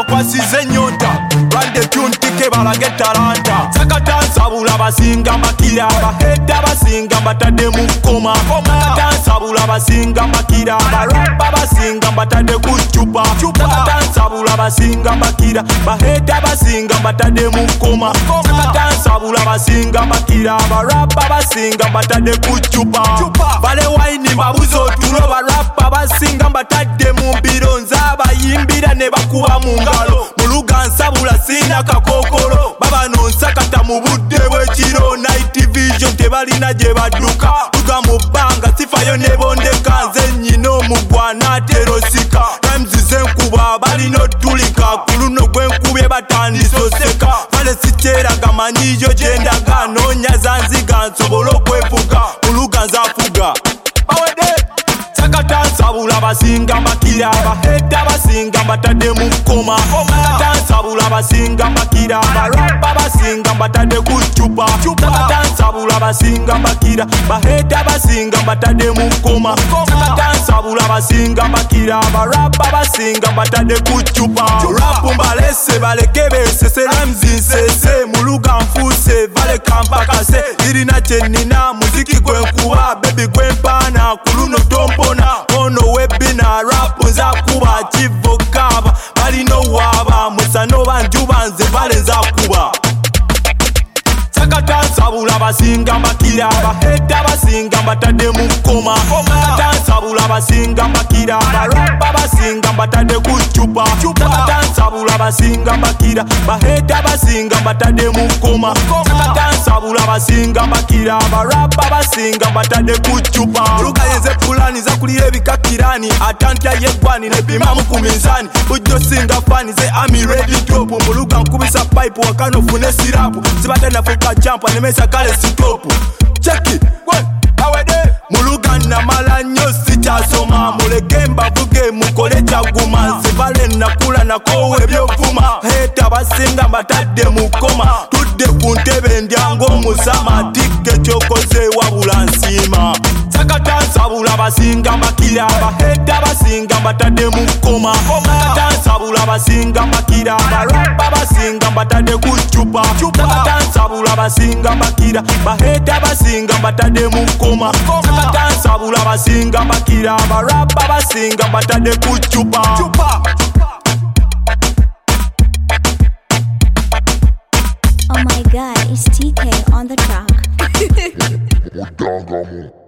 bakwasize nyota Rande tuntike balage talanta Sakata nsabula basinga makira Baheta basinga batade mukoma Sakata nsabula basinga makira Barapa basinga batade kuchupa Sakata nsabula basinga makira Baheta basinga batade mukoma Sakata nsabula basinga makira Barapa basinga batade kuchupa Bale waini mabuzo tulo barapa basinga batade mumbiro Nzaba yimbira ne bakuba mungalo Muluga nsabula sina kakokolo Baba nonsakata mu budde bwekiro Night vision tebalina gye badduka Luga mu bbanga sifayo ne bondeka Nze nnyina omugwana terosika Rhymes zenkuba balina otulika Ku luno gwenkubye batandise oseka Vale sikyeraga manyiyo gye ndaga Noonya zanziga nsobole okwefuga Muluga nzafuga Bawede Sakata nsabula basinga makira Baheta basinga batade mukoma Sakata nsabula basinga makira Barapa basinga batade kuchupa Sakata nsabula basinga makira Baheta basinga batade mukoma Sakata nsabula basinga makira Barapa basinga batade kuchupa Rapu mbalese baleke besese Rhymes nsese muluga nfuse Vale kampakase Irina chenina muziki gwenkuba Baby gwenpana kuluno tompona Ono webina rapu nza kuba Chivo kaba balino waba Musano banjuba nze vale nza kuba Sakata nsabula basinga makira Baheta basinga batade mukoma Sakata nsabula basinga makira Barapa basinga batade kuchupa Sakata nsabula basinga makira Baheta basinga batade mukoma Sakata nsabula basinga makira Barapa basinga batade kuchupa Luga yenze pulani za kulire bikakirani Atantya yegwani nebima mukuminzani Ujo singa fani ze ami ready topu Muluga nkubisa pipe wakano fune sirapu Sibata nafuka champa nemesa kale sitopu Cheki, awede Muluga na mala nyo sichasoma Mulege mbavuge mukole chaguma Zivale nakula na kowe byofuma Heta basinga batade mukoma Tudde kuntebe ndyango musama Tike chokoze wabula nsima Sakata nsabula basinga makira Baheta basinga batade mukoma Sakata nsabula basinga makira Barapa basinga batade kuchupa Sakata nsabula basinga makira Baheta basinga batade mukoma Sakata nsabula basinga makira Barapa basinga batade kuchupa Oh my god, it's TK on the track.